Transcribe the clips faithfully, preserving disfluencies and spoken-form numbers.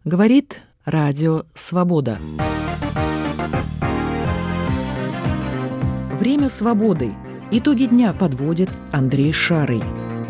Говорит Радио Свобода. Время свободы. Итоги дня подводит Андрей Шарый.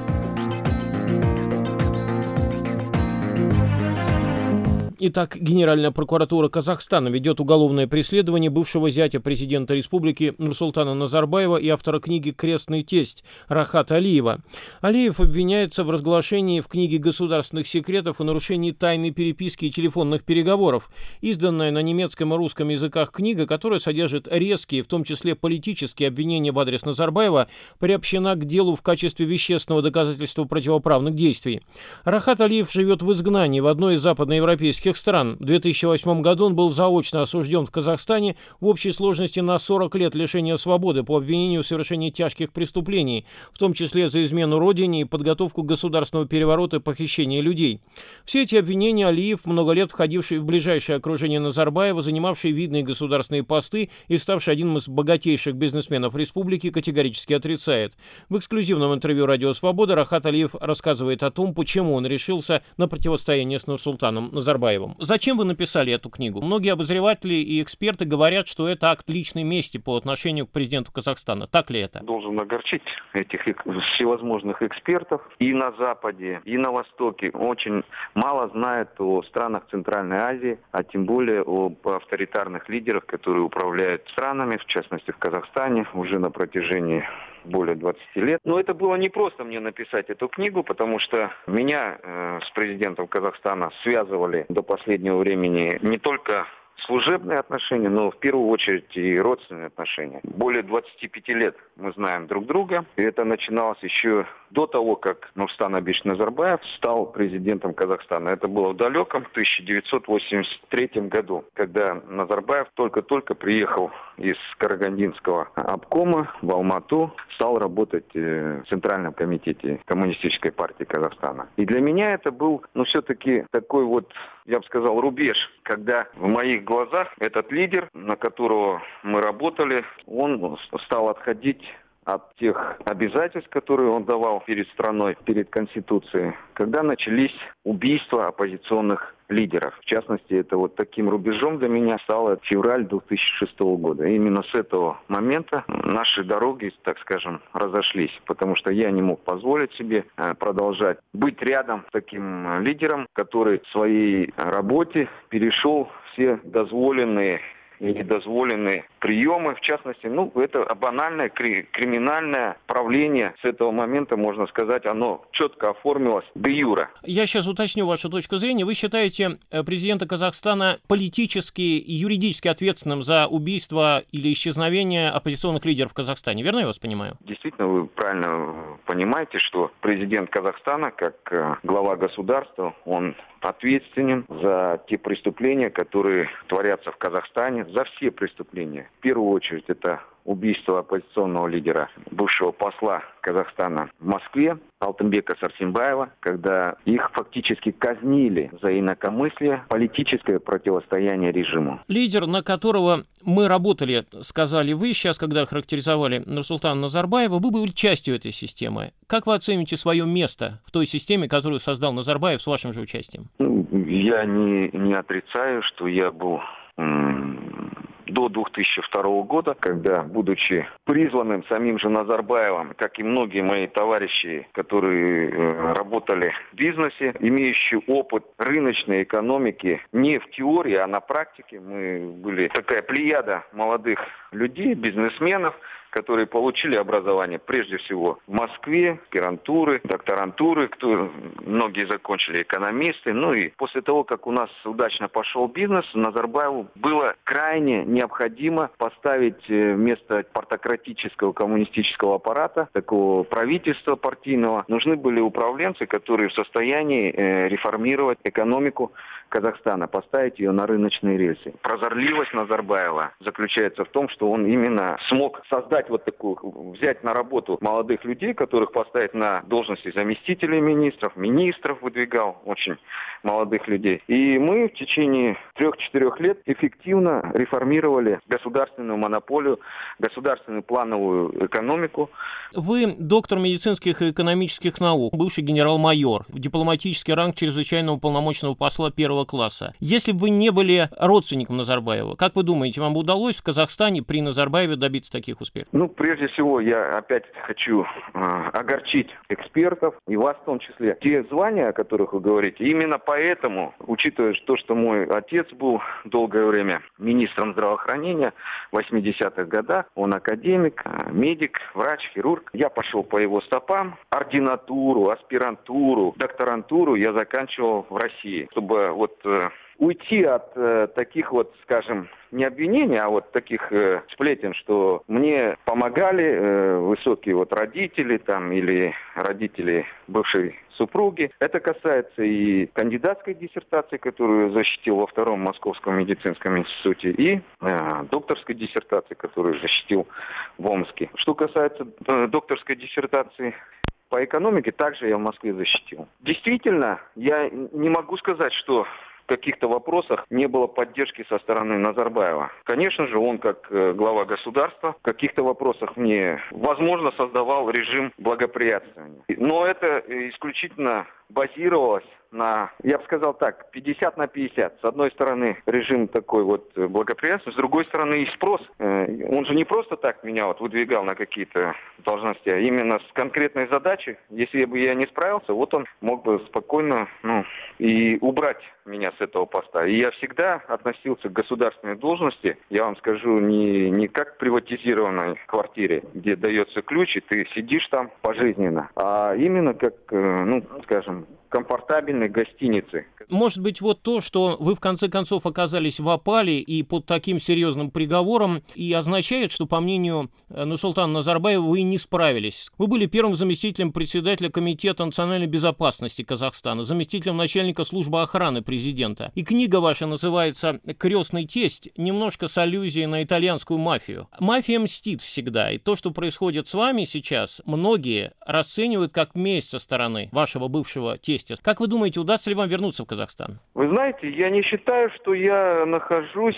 Итак, Генеральная прокуратура Казахстана ведет уголовное преследование бывшего зятя президента республики Нурсултана Назарбаева и автора книги «Крестный тесть» Рахата Алиева. Алиев обвиняется в разглашении в книге государственных секретов и нарушении тайной переписки и телефонных переговоров. Изданная на немецком и русском языках книга, которая содержит резкие, в том числе политические обвинения в адрес Назарбаева, приобщена к делу в качестве вещественного доказательства противоправных действий. Рахат Алиев живет в изгнании в одной из западноевропейских стран. В две тысячи восьмом году он был заочно осужден в Казахстане в общей сложности на сорок лет лишения свободы по обвинению в совершении тяжких преступлений, в том числе за измену родине и подготовку государственного переворота и похищение людей. Все эти обвинения Алиев, много лет входивший в ближайшее окружение Назарбаева, занимавший видные государственные посты и ставший одним из богатейших бизнесменов республики, категорически отрицает. В эксклюзивном интервью «Радио Свобода» Рахат Алиев рассказывает о том, почему он решился на противостояние с Нурсултаном Назарбаевым. Зачем вы написали эту книгу? Многие обозреватели и эксперты говорят, что это акт личной мести по отношению к президенту Казахстана. Так ли это? Должен огорчить этих всевозможных экспертов и на Западе, и на Востоке. Очень мало знают о странах Центральной Азии, а тем более об авторитарных лидерах, которые управляют странами, в частности в Казахстане, уже на протяжении более двадцати лет. Но это было не просто мне написать эту книгу, потому что меня э, с президентом Казахстана связывали до последнего времени не только служебные отношения, но в первую очередь и родственные отношения. Более двадцати пяти лет мы знаем друг друга. И это начиналось еще до того, как Нурсултан Абишевич Назарбаев стал президентом Казахстана. Это было в далеком тысяча девятьсот восемьдесят третьем году, когда Назарбаев только-только приехал из Карагандинского обкома в Алмату, стал работать в Центральном комитете Коммунистической партии Казахстана. И для меня это был, ну, все-таки такой вот, я бы сказал, рубеж, когда в моих глазах этот лидер, на которого мы работали, он стал отходить от тех обязательств, которые он давал перед страной, перед Конституцией, когда начались убийства оппозиционных лидеров. В частности, это вот таким рубежом для меня стало февраль две тысячи шестого года. И именно с этого момента наши дороги, так скажем, разошлись, потому что я не мог позволить себе продолжать быть рядом с таким лидером, который в своей работе перешел все дозволенные и недозволенные приемы, в частности, ну, это банальное кри- криминальное правление. С этого момента, можно сказать, оно четко оформилось де юре. Я сейчас уточню вашу точку зрения. Вы считаете президента Казахстана политически и юридически ответственным за убийство или исчезновение оппозиционных лидеров в Казахстане? Верно я вас понимаю? Действительно, вы правильно понимаете, что президент Казахстана, как глава государства, он ответственен за те преступления, которые творятся в Казахстане, за все преступления. В первую очередь это убийство оппозиционного лидера, бывшего посла Казахстана в Москве, Алтынбека Сарсембаева, когда их фактически казнили за инакомыслие, политическое противостояние режиму. Лидер, на которого мы работали, сказали вы, сейчас, когда характеризовали Нурсултана Назарбаева, вы были частью этой системы. Как вы оцените свое место в той системе, которую создал Назарбаев с вашим же участием? Ну, я не, не отрицаю, что я был м- до две тысячи второго года, когда, будучи призванным самим же Назарбаевым, как и многие мои товарищи, которые э, работали в бизнесе, имеющие опыт рыночной экономики не в теории, а на практике, мы были такая плеяда молодых людей, бизнесменов, которые получили образование прежде всего в Москве, аспирантуры, докторантуры, кто, многие закончили экономисты. Ну и после того, как у нас удачно пошел бизнес, Назарбаеву было крайне необходимо поставить вместо партократического коммунистического аппарата, такого правительства партийного, нужны были управленцы, которые в состоянии реформировать экономику Казахстана, поставить ее на рыночные рельсы. Прозорливость Назарбаева заключается в том, что он именно смог создать брать вот такую, взять на работу молодых людей, которых поставить на должности заместителей министров, министров выдвигал, очень молодых людей. И мы в течение трех-четырех лет эффективно реформировали государственную монополию, государственную плановую экономику. Вы доктор медицинских и экономических наук, бывший генерал-майор, дипломатический ранг чрезвычайного полномочного посла первого класса. Если бы вы не были родственником Назарбаева, как вы думаете, вам бы удалось в Казахстане при Назарбаеве добиться таких успехов? Ну, прежде всего, я опять хочу э, огорчить экспертов, и вас в том числе. Те звания, о которых вы говорите, именно поэтому, учитывая то, что мой отец был долгое время министром здравоохранения в восьмидесятых годах, он академик, медик, врач, хирург. Я пошел по его стопам. Ординатуру, аспирантуру, докторантуру я заканчивал в России, чтобы вот э, уйти от э, таких вот, скажем, не обвинений, а вот таких э, сплетен, что мне помогали э, высокие вот родители там или родители бывшей супруги. Это касается и кандидатской диссертации, которую защитил во втором Московском медицинском институте, и э, докторской диссертации, которую защитил в Омске. Что касается э, докторской диссертации по экономике, также я в Москве защитил. Действительно, я не могу сказать, что в каких-то вопросах не было поддержки со стороны Назарбаева. Конечно же, он как глава государства в каких-то вопросах мне, возможно, создавал режим благоприятствования. Но это исключительно базировалось на, я бы сказал так, пятьдесят на пятьдесят. С одной стороны, режим такой вот благоприятствия, с другой стороны, и спрос. Он же не просто так меня вот выдвигал на какие-то должности, а именно с конкретной задачей. Если бы я не справился, вот он мог бы спокойно, ну, и убрать меня с этого поста. И я всегда относился к государственной должности, я вам скажу, не, не как к приватизированной квартире, где дается ключ, и ты сидишь там пожизненно, а именно как, ну, скажем, комфортабельной гостиницы. Может быть, вот то, что вы в конце концов оказались в опале и под таким серьезным приговором, и означает, что, по мнению Нурсултана Назарбаева, вы не справились. Вы были первым заместителем председателя Комитета национальной безопасности Казахстана, заместителем начальника службы охраны президента. И книга ваша называется «Крестный тесть», немножко с аллюзией на итальянскую мафию. Мафия мстит всегда, и то, что происходит с вами сейчас, многие расценивают как месть со стороны вашего бывшего тестя. Как вы думаете, удастся ли вам вернуться в Казахстан? Вы знаете, я не считаю, что я нахожусь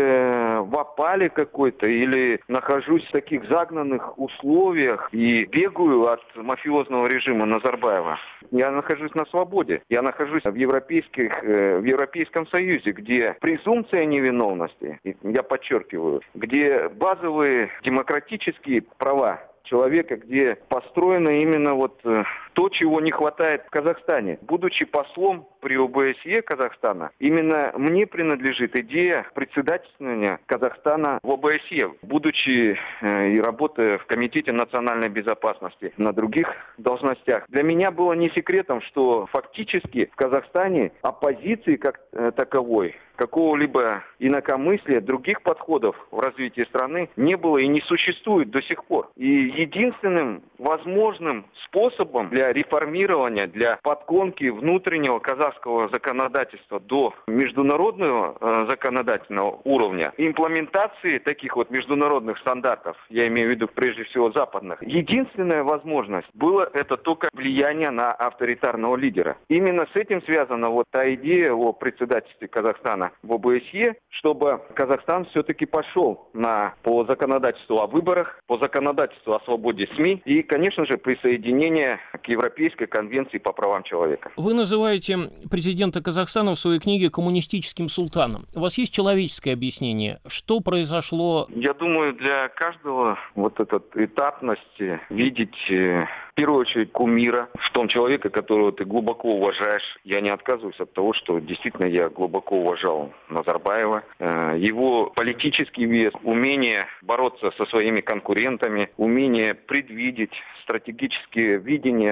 э, в опале какой-то или нахожусь в таких загнанных условиях и бегаю от мафиозного режима Назарбаева. Я нахожусь на свободе. Я нахожусь в, европейских, э, в Европейском Союзе, где презумпция невиновности, я подчеркиваю, где базовые демократические права человека, где построено именно вот э, то, чего не хватает в Казахстане. Будучи послом при ОБСЕ Казахстана, именно мне принадлежит идея председательствования Казахстана в ОБСЕ. Будучи э, и работая в Комитете национальной безопасности на других должностях, для меня было не секретом, что фактически в Казахстане оппозиции как э, таковой, какого-либо инакомыслия, других подходов в развитии страны не было и не существует до сих пор. И единственным возможным способом для реформирования, для подгонки внутреннего казахского законодательства до международного э, законодательного уровня, имплементации таких вот международных стандартов, я имею в виду прежде всего западных, единственная возможность была это только влияние на авторитарного лидера. Именно с этим связана вот та идея о председательстве Казахстана в ОБСЕ, чтобы Казахстан все-таки пошел на, по законодательству о выборах, по законодательству о свободе СМИ и, конечно же, присоединение к Европейской конвенции по правам человека. Вы называете президента Казахстана в своей книге коммунистическим султаном. У вас есть человеческое объяснение? Что произошло? Я думаю, для каждого вот эта этапность, видеть в первую очередь кумира, в том человеке, которого ты глубоко уважаешь. Я не отказываюсь от того, что действительно я глубоко уважал Назарбаева. Его политический вес, умение бороться со своими конкурентами, умение предвидеть, стратегические видения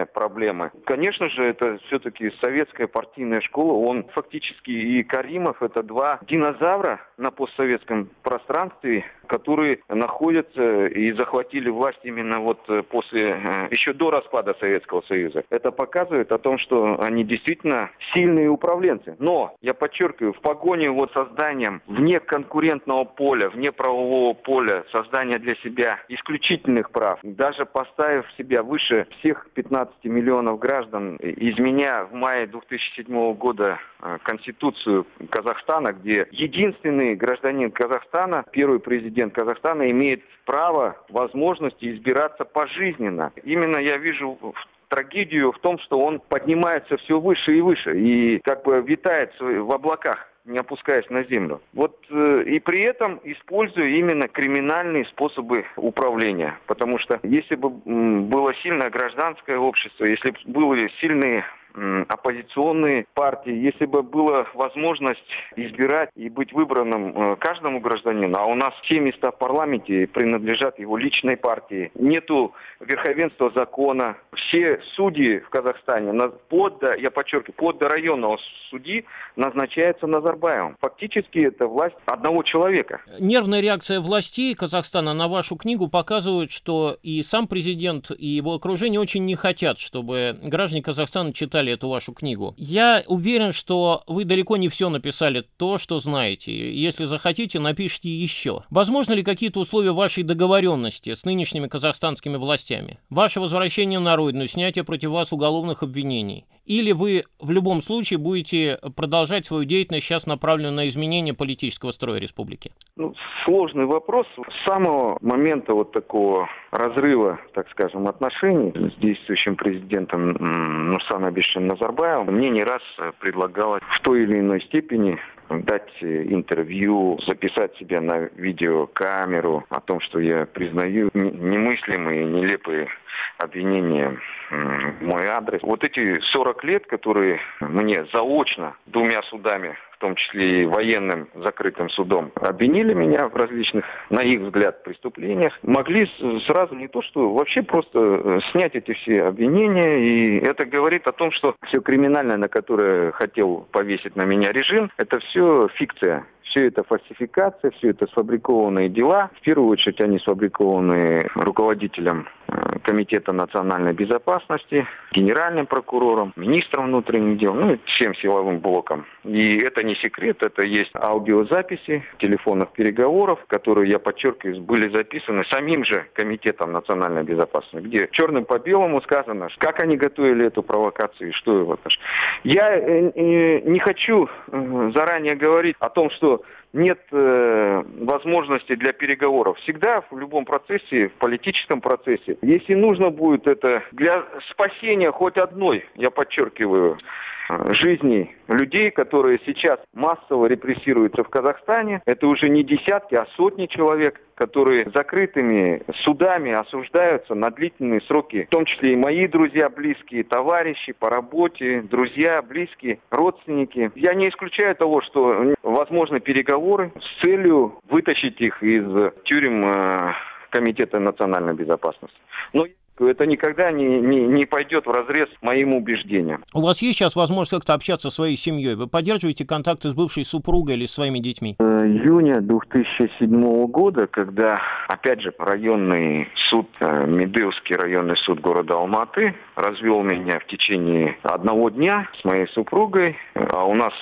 решения проблемы. Конечно же, это все-таки советская партийная школа. Он фактически и Каримов — это два динозавра на постсоветском пространстве, которые находятся и захватили власть именно вот после, еще до распада Советского Союза. Это показывает о том, что они действительно сильные управленцы. Но, я подчеркиваю, в погоне вот созданием вне конкурентного поля, вне правового поля, создания для себя исключительных прав, даже поставив себя выше всех пятнадцати миллионов граждан, изменя в мае две тысячи седьмого года Конституцию Казахстана, где единственный гражданин Казахстана, первый президент Казахстана, имеет право, возможность избираться пожизненно. Именно я вижу трагедию в том, что он поднимается все выше и выше и как бы витает в облаках, не опускаясь на землю. Вот э, и при этом используя именно криминальные способы управления. Потому что если бы м, было сильное гражданское общество, если бы были сильные оппозиционные партии, если бы была возможность избирать и быть выбранным каждому гражданину, а у нас все места в парламенте принадлежат его личной партии, нету верховенства закона, все судьи в Казахстане под, я подчеркиваю, под районного судьи назначаются Назарбаевым. Фактически это власть одного человека. Нервная реакция властей Казахстана на вашу книгу показывает, что и сам президент, и его окружение очень не хотят, чтобы граждане Казахстана читали эту вашу книгу. Я уверен, что вы далеко не все написали то, что знаете. Если захотите, напишите еще. Возможно ли какие-то условия вашей договоренности с нынешними казахстанскими властями? Ваше возвращение на родину, снятие против вас уголовных обвинений? Или вы в любом случае будете продолжать свою деятельность, сейчас направленную на изменение политического строя республики? Ну, сложный вопрос. С самого момента вот такого разрыва, так скажем, отношений с действующим президентом Нурсултаном Абишевичем Назарбаевым мне не раз предлагалось в той или иной степени дать интервью, записать себя на видеокамеру о том, что я признаю немыслимые, нелепые обвинения в мой адрес. Вот эти сорок лет, которые мне заочно двумя судами, в том числе и военным закрытым судом, обвинили меня в различных, на их взгляд, преступлениях, могли сразу не то, что вообще просто снять эти все обвинения. И это говорит о том, что все криминальное, на которое хотел повесить на меня режим, это все фикция. Все это фальсификация, все это сфабрикованные дела. В первую очередь они сфабрикованы руководителем Комитета национальной безопасности, генеральным прокурором, министром внутренних дел, ну и всем силовым блоком. И это не секрет, это есть аудиозаписи телефонных переговоров, которые, я подчеркиваю, были записаны самим же Комитетом национальной безопасности, где черным по белому сказано, как они готовили эту провокацию и что его. Я не хочу заранее говорить о том, что нет э, возможности для переговоров. Всегда в любом процессе, в политическом процессе, если нужно будет это для спасения хоть одной, я подчеркиваю, жизней людей, которые сейчас массово репрессируются в Казахстане, это уже не десятки, а сотни человек, которые закрытыми судами осуждаются на длительные сроки, в том числе и мои друзья, близкие, товарищи по работе, друзья, близкие, родственники. Я не исключаю того, что возможны переговоры с целью вытащить их из тюрем Комитета национальной безопасности. Но это никогда не, не, не пойдет вразрез моим убеждениям. У вас есть сейчас возможность как-то общаться со своей семьей? Вы поддерживаете контакты с бывшей супругой или с своими детьми? Июня две тысячи седьмого года, когда, опять же, районный суд, Медеевский районный суд города Алматы развел меня в течение одного дня с моей супругой, а у нас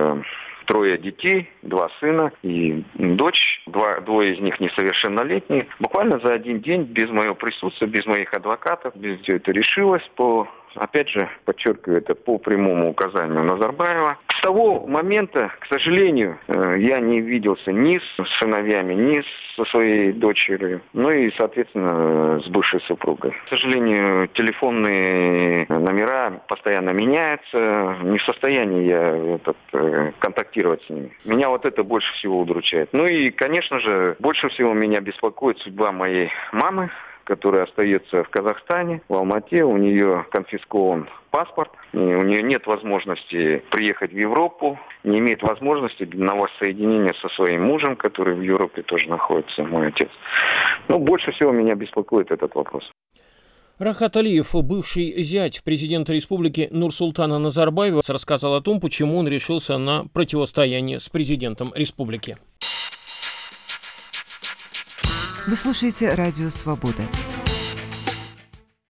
трое детей, два сына и дочь, два, двое из них несовершеннолетние. Буквально за один день, без моего присутствия, без моих адвокатов, без все это решилось по, опять же, подчеркиваю, это по прямому указанию Назарбаева. С того момента, к сожалению, я не виделся ни с сыновьями, ни со своей дочерью, ну и, соответственно, с бывшей супругой. К сожалению, телефонные номера постоянно меняются, не в состоянии я этот, контактировать с ними. Меня вот это больше всего удручает. Ну и, конечно же, больше всего меня беспокоит судьба моей мамы, которая остается в Казахстане, в Алмате. У нее конфискован паспорт, у нее нет возможности приехать в Европу, не имеет возможности на воссоединение со своим мужем, который в Европе тоже находится, мой отец. Но больше всего меня беспокоит этот вопрос. Рахат Алиев, бывший зять президента республики Нурсултана Назарбаева, рассказал о том, почему он решился на противостояние с президентом республики. Вы слушаете «Радио Свобода».